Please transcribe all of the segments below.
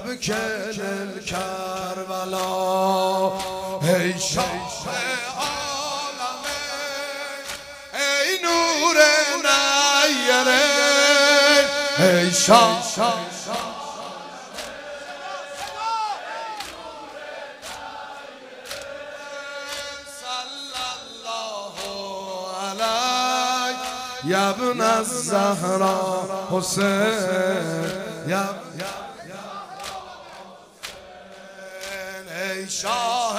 يبكي الكربلاء ای شاه عالم ای نور نیره ای شاه يا ابن الزهراء حسين يا ای شاه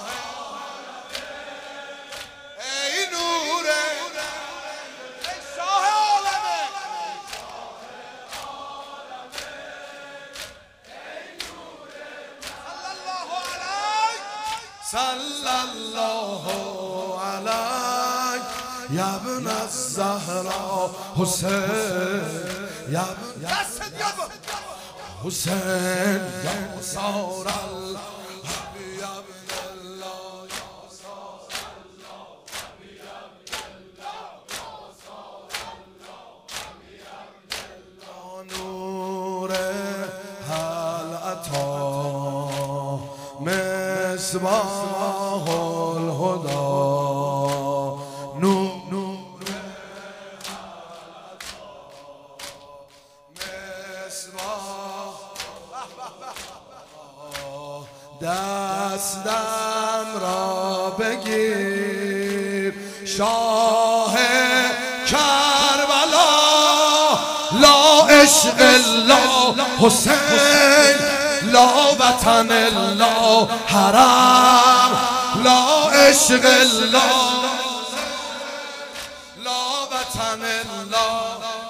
ای نور ای شاه عالم صلى الله عليك يا ابن الزهراء حسين يا ابن حسين يا صار الحب يا ابن الله يا صار الحب يا ابن الله يا صار الحب يا ابن الله نور هل أتى مصباح الهدى دستم را بگیر شاه کربلا لا عشق الله حسین لا وطن الله حرم لا عشق الله لا وطن الله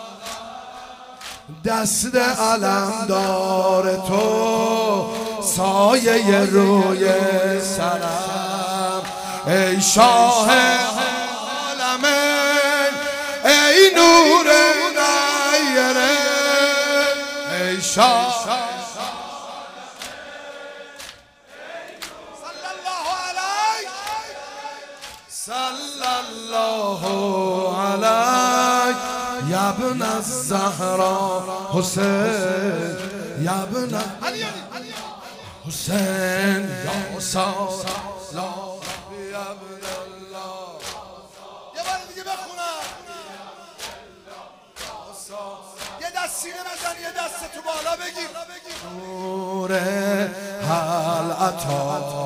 دست علمدار تو سایه روی سرم ای شاه عالم ای نور نیره ای شاه صلی الله علیک صلی الله علیک یا ابن الزهراء حسین یا ابن حسین یا صار لا یا ابن الله یه بار دیگه بخونم یه دست سینه بزن یه دست تو بالا بگیر نور هل عطا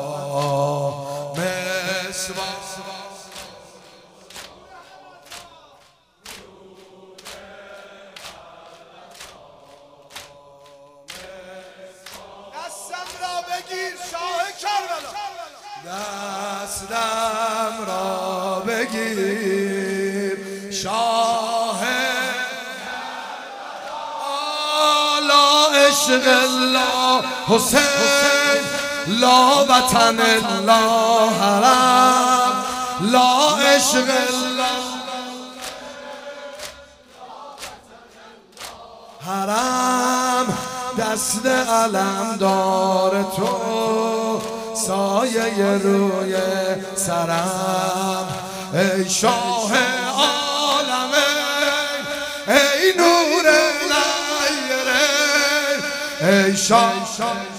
مصباح شاه کربلا دستم را بگیر شاه لا عشق الله حسین لا وطن الله حرم لا عشق الله حرم دست علمدار تو سایه روی سرم ای شاه عالم ای نور نیره ای شاه